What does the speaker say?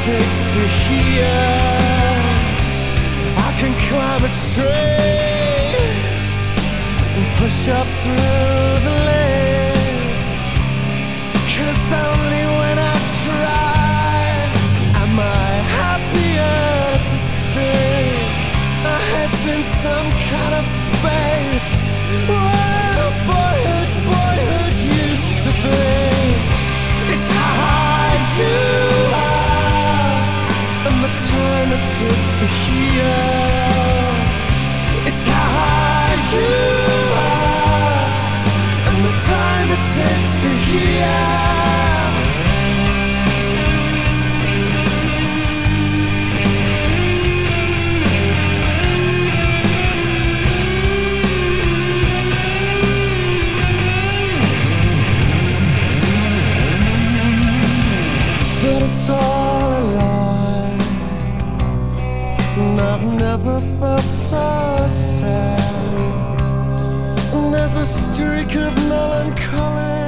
takes to hear. I can climb a tree and push up through the leaves, 'cause only when I try am I happier to see our heads in some kind of space where boyhood used to be. It's how high you are and the time it takes to hear. It's how high you are and the time it takes to hear. But it's all a lie, and I've never felt so sad. And there's a streak of melancholy